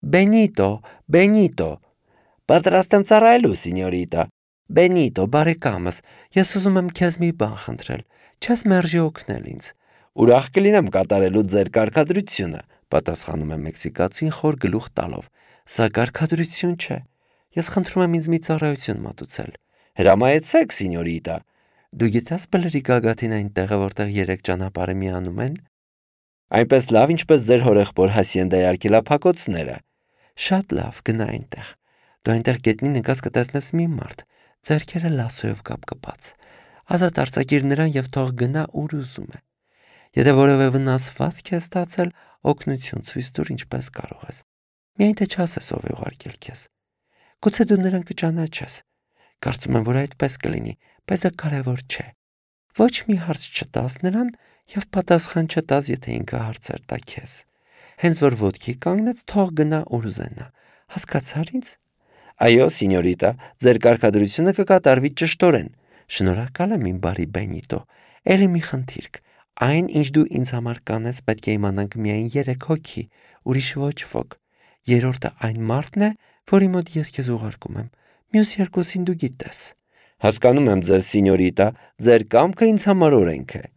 Բենիտո, պատրաստ եմ ծառայելու, սինյորիտա։ Բենիտո, բարեկամս, ես ուզում եմ քեզ մի բան խնդրել, չես մերժի օգնել ինձ։ Ուրախ կլինեմ կատարելու ձեր կարգադրությունը, պատասխանում է մեքսիկացին խոր գլուխ տալով։ Սա կարգադրություն չէ։ Ես խնդրում եմ ինձ մի ծառայություն մատուցել։ Հրամայեցեք, սինյորիտա։ Դու գիտես բլրի գագաթին այն տեղը, որտեղ 3 ճանապարհը միանում են։ Այնպես լավ, ինչպես ձեր հորեղբոր Հասիենդայի արգելափակոցները։ Շատ լավ, գնա այնտեղ։ Դու այնտեղ գետնին ընկած կտեսնես մի մարդ, ձեռքերը լասոյով կապկպած։ Ազատ արձակիր նրան եւ թող գնա ուր ուզում է։ Եթե որևէ վնասվածք է ստացել, օգնություն ցույց տուր ինչպես կարող ես։ Միայն թե չասես ով է ուղարկել քեզ։ Գուցե դու նրան կճանաչես։ Կարծում եմ, որ այդպես կլինի, բայց դա կարևոր չէ։ Ոչ մի հարց չտաս նրան եւ պատասխան չտաս, եթե ինքը հարցեր տա քեզ։ Հենց որ ոտքի կանգնեց, թող գնա ուր ուզենա։ Հասկացա՞ր ինձ։ Այո, սինյորիտա, ձեր կարգադրությունը կկատարվի ճշտորեն։ Շնորհակալ եմ, իմ բարի Բենիտո։ Էլի մի խնդիրք։ Այն, ինչ դու ինձ համար կանես, պետք է իմանանք միայն 3 հոգի, ուրիշ ոչ ոք։ Երրորդը այն մարդն է, որի մոտ ես քեզ ուղարկում եմ։ Մյուս երկուսին դու գիտես։ Հասկանում եմ ձեզ, սինյորիտա, ձեր կամքը ինձ համար օրենք է։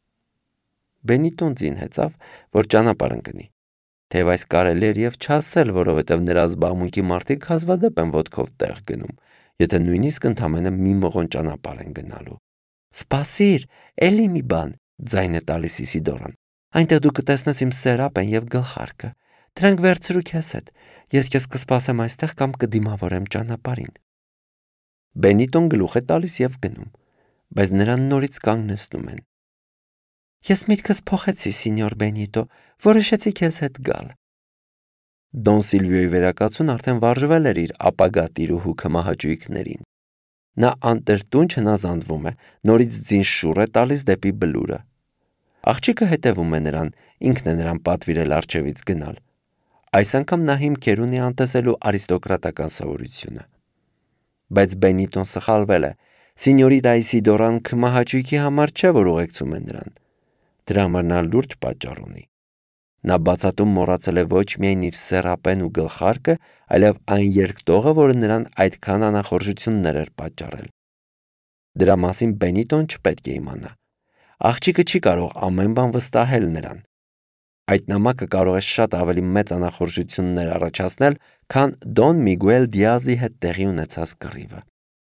Բենիտոն ձին հեծավ, որ ճանապարհ ընկնի։ Թեև այս կարելի էր եւ չասել, որովհետեւ նրա զբաղմունքի մարդիկ հազվադեպ են ոտքով տեղ գնում, եթե նույնիսկ ընդամենը մի մղոն ճանապարհ են գնալու։ Սպասիր, էլի մի բան, ձայն է տալիս Իսիդորան։ Այնտեղ դու կտեսնես իմ սերապեն եւ գլխարկը։ Դրանք վերցրու քեզ հետ։ Ես քեզ կսպասեմ այստեղ կամ կդիմավորեմ ճանապարհին։ Բենիտոն գլուխ է տալիս եւ գնում, բայց նրան նորից կանգնեցնում են։ Ես միտքս փոխեցի, սինյոր Բենիտո, որոշեցի քեզ հետ գալ։ Դոն Սիլվիոյի վերակացուն արդեն վարժվել էր իր ապագա տիրուհու քմահաճույքներին։ Նա անտրտուն չնազանդվում է, նորից ձին շուռ է տալիս դեպի բլուրը։ Աղջիկը հետևում է նրան, ինքն է նրան պատվիրել արջևից գնալ։ Այս անգամ նա հիմքեր ունի անտեսելու արիստոկրատական սովորությունը։ Բայց Բենիտոն սխալվել է։ Սինյորիտա Իսիդորան քմահաճույքի համար չէ, որ ուղեկցում է նրան։ Դրա համար նա լուրջ պատճառ ունի։ Նա բացատում մոռացել է ոչ միայն իր սեռապեն ու գլխարկը, այլև այն երկտողը, որը նրան այդքան անախորժություններ էր պատճառել։ Դրա մասին Բենիտոն չպետք է իմանա։ Աղջիկը չի կարող ամեն բան վստահել նրան։ Այդ նամակը կարող է շատ ավելի մեծ անախորժություններ առաջացնել, քան Դոն Միգուել Դիազի հետ տեղի ունեցած կռիվը։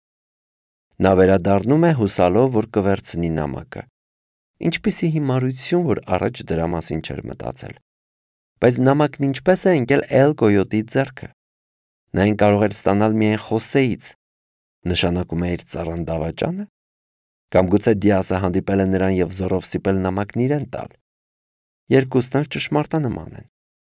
Նա վերադառնում է հուսալով, որ կվերցնի նամակը։ Ինչպիսի հիմարություն, որ առաջ դրա մասին չէր մտածել։ Բայց նամակն ինչպես է ընկել Էլ Կոյոտի ձեռքը։ Նա այն կարող էր ստանալ միայն Խոսեից։ Նշանակում է իր ծառան դավաճանը։ Կամ գուցե Դիասը հանդիպել է նրան եւ զորով ստիպել նամակն իրեն տալ։ Երկուսն էլ ճշմարտանման են։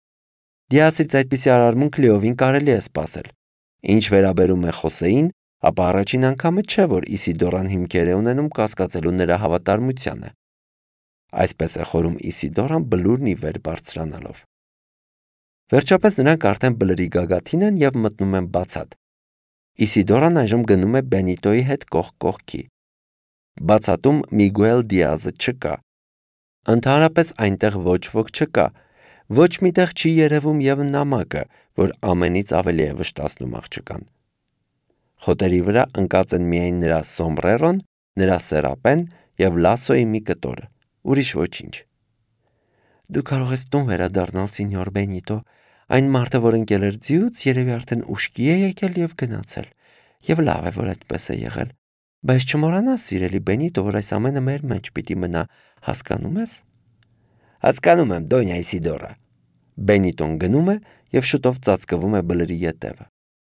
Դիասից այդպիսի արարմունք լիովին կարելի է սպասել։ Ինչ վերաբերում է Խոսեին, ապա առաջին անգամը չէ, որ Իսիդորան հիմքեր է ունենում կասկածելու նրա հավատարմությանը։ Այսպես է խորում Իսիդորան բլուրն ի վեր բարձրանալով։ Վերջապես նրանք արդեն բլրի գագաթին են եւ մտնում են բացատ։ Իսիդորան այժմ գնում է Բենիտոյի հետ կողք կողքի։ Բացատում Միգուել Դիազը չկա։ Ընդհանրապես այնտեղ ոչ ոք չկա։ Ոչ միտեղ չի երևում եւ նամակը, որ ամենից ավելի է վշտացնում աղջկան։ Խոտերի վրա ընկած են միայն նրա սոմբրերոն, նրա սերապեն եւ լասոյի մի կտորը։ Ուրիշ ոչինչ։ Դու կարող ես տուն վերադառնալ, սինյոր Բենիտո։ Այն մարդը, որ ընկել էր ձիուց, երևի արդեն ուշքի է եկել եւ գնացել։ Եվ լավ է, որ այդպես է եղել։ Բայց չմոռանաս, սիրելի Բենիտո, որ այս ամենը մեր մեջ պիտի մնա, հասկանում ես։ Հասկանում եմ, Դոնյա Իսիդորա։ Բենիտոն գնում է եւ շուտով ծածկվում է բլրի ետևը։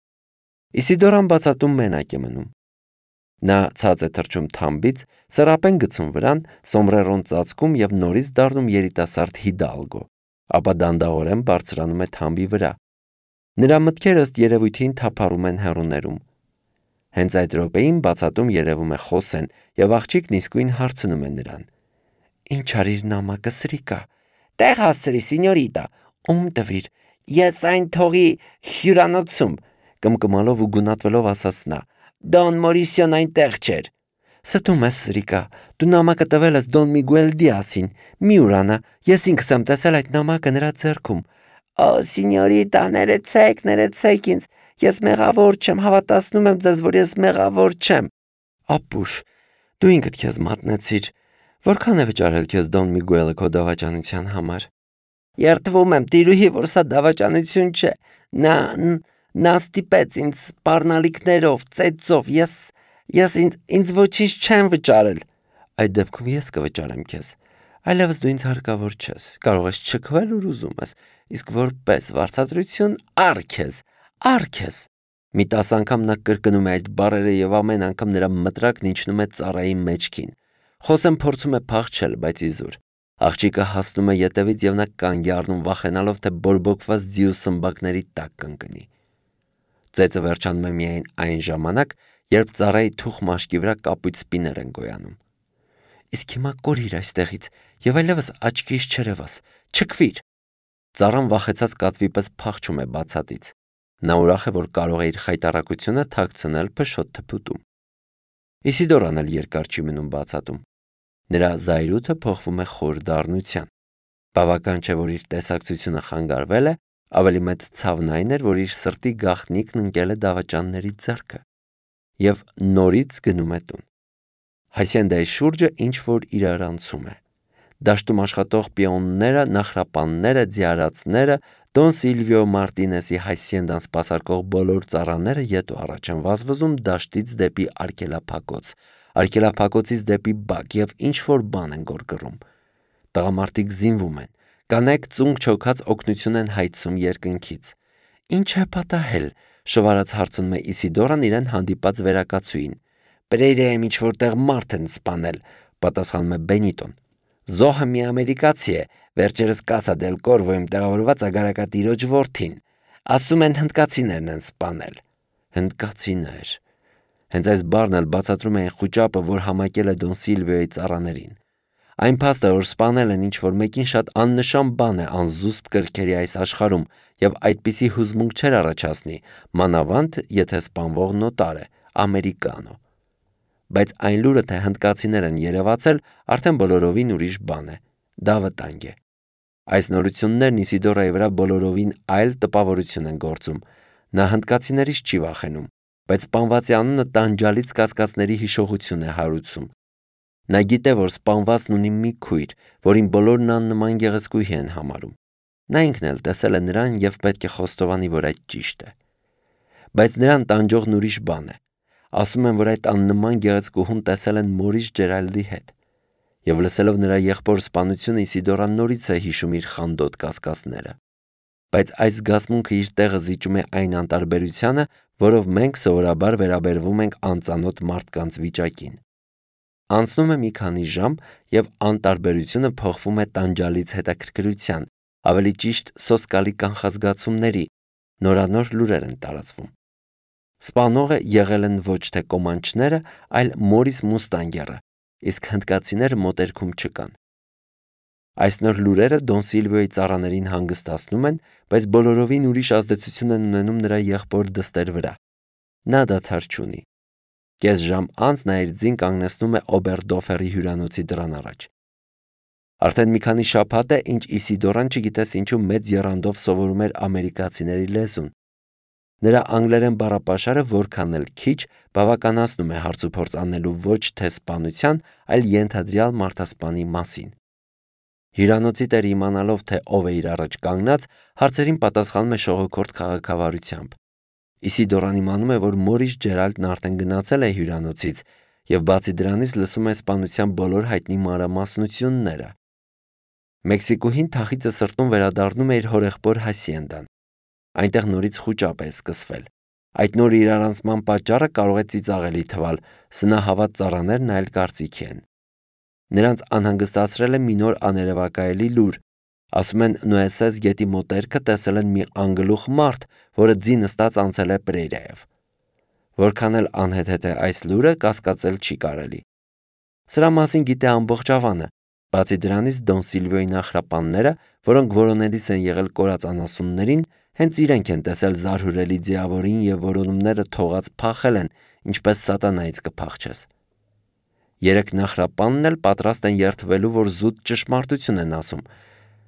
Իսիդորան բացատում մենակ է մնում։ Նա ցած է թռչում թամբից, սրապեն գցում վրան, սոմբրերոն ծածկում եւ նորից դառնում երիտասարդ հիդալգո, ապա դանդաղորեն բարձրանում է թամբի վրա։ Նրա մտքերը ըստ երևույթին թափառում են հեռուներում։ Հենց այդ րոպեին բացատում երևում է Խոսեն եւ աղջիկն իսկույն հարցնում է նրան. Ինչ արիր նամակը, սրիկա։ Տեղ հասցրի, սինյորիտա, ում տվիր։ Ես այն թողի հյուրանոցում, կմկմալով ու գունատվելով ասաց նա։ Դոն Մորիսիոն այնտեղ չէր։ Ստում ես, սրիկա, դու նամակը տվել ես Դոն Միգուել Դիասին։ Մի ուրանա, ես ինքս եմ տեսել այդ նամակը նրա ձեռքում։ Օ, սինյորիտա, ներեցեք ինձ, ես մեղավոր չեմ, հավատացնում եմ ձեզ, որ ես մեղավոր չեմ։ Ապուշ, դու ինքդ քեզ մատնեցիր, որքան է վճարել քեզ Դոն Միգուելը քո դավաճանության համար։ Երդվում եմ, տիրուհի, որ սա դավաճանություն չէ, նա ստիպեց ինձ սպառնալիքներով, ծեծով, ես ինձ ոչինչ չեմ վճարել։ Այդ դեպքում ես կվճարեմ քեզ, այլևս դու ինձ հարկավոր չես, կարող ես չքվել ուր ուզում ես, իսկ որպես վարձատրություն առ քեզ։ Մի 10 անգամ նա կրկնում է այդ բառերը և ամեն անգամ նրա մտրակն իջնում է ծառայի մեջքին։ Խոսեն փորձում է փախչել, բայց իզուր։ Աղջիկը հասնում է ետևից և նա կանգ է առնում վախենալով, թե բորբոքված ձիու սմբակների տակ կընկնի։ Ծեծը վերջանում է միայն այն ժամանակ, երբ ծառայի թուխ մաշկի վրա կապույտ սպիներ են գոյանում։ Իսկ հիմա կորիր այստեղից և այլևս աչքիս չերևաս, չքվիր։ Ծառան վախեցած կատվի պես փախչում է բացատից։ Նա ուրախ է, որ կարող է իր խայտառակությունը թաքցնել փշոտ թփուտում։ Իսիդորան էլ երկար չի մնում բացատում։ Նրա զայրույթը փոխվում է խոր դառնության։ Բավական չէ, որ իր տեսակցությունը խանգարվել է, ավելի մեծ ցավն այն էր, որ իր սրտի գաղտնիքն ընկել է դավաճանների ձեռքը և նորից գնում է տուն։ Հասիենդայի շուրջը ինչ-որ իրարանցում է։ Դաշտում աշխատող պիոնները, նախրապանները, ձիարածները, Դոն Սիլվիո Մարտինեսի Հասիենդան սպասարկող բոլոր ծառաները ետ ու առաջ են վազվզում դաշտից դեպի արգելափակոցից դեպի բակ և ինչ-որ բան են գոռգռում։ Տղամարդիկ զինվում են, կանայք ծունկ չոքած օգնություն են հայցում երկնքից։ Ինչ է պատահել, շվարած հարցնում է Իսիդորան իրեն հանդիպած վերակացուին։ Պրեիրեայում ինչ-որտեղ մարդ են սպանել, պատասխանում է Բենիտոն։ Զոհը մի ամերիկացի է, վերջերս Կասա դել Կորվոյում տեղավորված ագարակատիրոջ որդին։ Ասում են հնդկացիներն են սպանել։ Հնդկացիներ։ Հենց այս բառն էլ բացատրում է այն խուճապը, որ համակել է Դոն Սիլվիոյի ծառաներին։ Այն փաստը, որ սպանել են ինչ-որ մեկին, շատ աննշան բան է անզուսպ կրքերի այս աշխարհում և այդպիսի հուզմունք չէր առաջացնի, մանավանդ, եթե սպանվողն օտար է, ամերիկանո։ Բայց այն լուրը, թե հնդկացիներ են երևացել, արդեն բոլորովին ուրիշ բան է։ Դա վտանգ է։ Այս նորություններն Իսիդորայի վրա բոլորովին այլ տպավորություն են գործում։ Նա հնդկացիներից չի վախենում, բայց սպանվածի անունը տանջալից կասկածների հիշողություն է հարուցում։ Նա գիտե, որ սպանվածն ունի մի քույր, որին բոլորն աննման գեղեցկուհի են համարում։ Նա ինքն էլ տեսել է նրան և պետք է խոստովանի, որ այդ ճիշտ է։ Բայց նրան տանջողն ուրիշ բան է։ Ասում են, որ այդ աննման գեղեցկուհուն տեսել են Մորիս Ջերալդի հետ։ Եվ լսելով նրա եղբոր սպանությունը Իսիդորան նորից է հիշում իր խանդոտ կասկածները։ Բայց այս զգացմունքը իր տեղը զիջում է այն անտարբերությանը, որով մենք սովորաբար վերաբերվում ենք անծանոթ մարդկանց վիճակին։ Անցնում է մի քանի ժամ, և անտարբերությունը փոխվում է տանջալից հետաքրքրության, ավելի ճիշտ սոսկալի կանխազգացումների, նորանոր լուրեր են տարածվում։ Սպանողը եղել են ոչ թե կոմանչները, այլ Մորիս Մուստանգերը, իսկ հնդկացիները մոտերքում չկան։ Այս նոր լուրերը Դոն Սիլվիոյի ծառաներին հանգստացնում են, բայց բոլորովին ուրիշ ազդեցություն են ունենում նրա եղբոր դստեր վրա։ Նա դադար չունի։ Կես ժամ անց նա իր ձին կանգնեցնում է Օբերդոֆերի հյուրանոցի դռան առաջ։ Արդեն մի քանի շաբաթ է, ինչ Իսիդորան չգիտես ինչու մեծ եռանդով սովորում էր ամերիկացիների լեզուն։ Նրա անգլերեն բառապաշարը որքան էլ քիչ բավականացնում է հարցուփորձ անելու ոչ թե սպանության, այլ ենթադրյալ մարդասպանի մասին։ Հյուրանոցի տերը իմանալով, թե ով է իր առաջ կանգնած, հարցերին պատասխանում է շողոքորթ քաղաքավարությամբ։ Իսիդորան իմանում է, որ Մորիս Ջերալդն արդեն գնացել է հյուրանոցից և բացի դրանից լսում է սպանության բոլոր հայտնի մանրամասնությունները։ Մեքսիկուհին թախիծը սրտում վերադառնում է իր հորեղբոր Հասիենդան։ Այնտեղ նորից խուճապ է սկսվել։ Այդ նոր իրարանցման պատճառը կարող է ծիծաղելի թվալ, սնահավատ ծառաներն այլ կարծիքի են։ Նրանց անհանգստացրել է մի նոր աներևակայելի լուր։ Ասում են Նուեսես գետի մոտերքը տեսել են մի անգլուխ մարդ, որը ձի նստած անցել է Պրեիրայով։ Որքան էլ անհեթեթ է այս լուրը, կասկածել չի կարելի։ Սրա մասին գիտե ամբողջ ավանը։ Բացի դրանից Դոն Սիլվիոյի նախրապանները, որոնք որոնելիս են եղել կորած անասուններին, հենց իրենք են տեսել զարհուրելի ձիավորին և որոնումները թողած փախել են, ինչպես սատանայից կփախչես։ Երեք նախրապանն էլ պատրաստ են երդվելու, որ զուտ ճշմարտություն են ասում,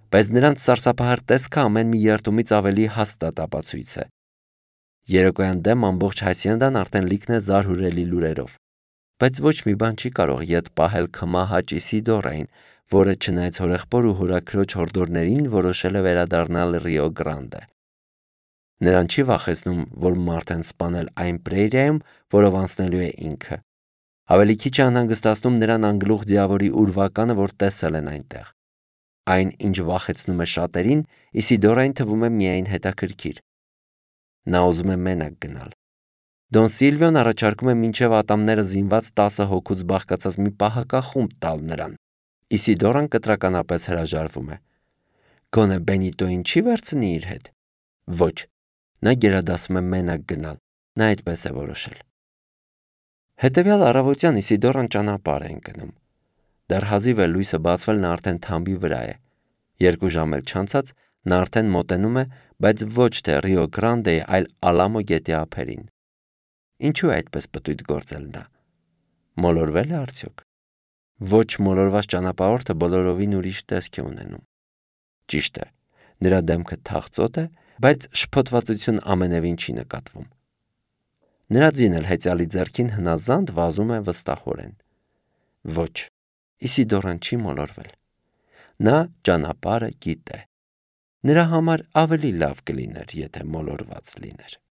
բայց նրանց սարսափահար տեսքը ամեն մի երդումից ավելի հաստատ ապացույց է։ Երեկոյան դեմ ամբողջ Հասիենդան արդեն լիքն է զարհուրելի լուրերով, բայց ոչ մի բան չի կարող ետ պահել քմահաճ Իսիդորային, որը չնայած հորեղբոր ու հորաքրոջ հորդորներին որոշել է վերադառնալ Ռիո Գրանդե։ Նրան չի վախեցնում, որ մարդ են սպանել այն պրերիայում, որով անցնելու է ինքը։ Ավելի քիչ է անհանգստացնում նրան անգլուխ ձիավորի ուրվականը, որ տեսել են այնտեղ։ Այն, ինչ վախեցնում է շատերին, Իսիդորային թվում է միայն հետաքրքիր։ Նա ուզում է մենակ գնալ։ Դոն Սիլվիոն առաջարկում է մինչև ատամները զինված 10 հոգուց բաղկացած մի պահակախումբ տալ նրան։ Իսիդորան կտրականապես հրաժարվում է։ Գոնե Բենիտոին չի վերցնի իր հետ։ Ոչ, նա գերադասում է մենակ գնալ, նա այդպես է որոշել։ Հետևյալ առավոտյան Իսիդորան ճանապարհ է ընկնում։ Դեռ հազիվ է լույսը բացվել, նա արդեն թամբի վրա է։ 2 ժամ էլ չանցած նա արդեն մոտենում է, բայց ոչ թե Ռիո Գրանդեի, այլ Ալամո գետի ափերին։ Ինչու է այդպես պտույտ գործել նա։ Մոլորվել է արդյոք։ Ոչ մոլորված ճանապարհորդը բոլորովին ուրիշ տեսք է ունենում։ Ճիշտ է, նրա դեմքը թախծոտ է, բայց շփոթվածություն ամենևին չի նկատվում։ Նրա ձին էլ հեծյալի ձեռքին հնազանդ վազում է վստահորեն։ Ոչ, Իսիդորան չի մոլորվել։ Նա ճանապարհը գիտե։ Նրա համար ավելի լավ կլիներ, եթե մոլորված լիներ։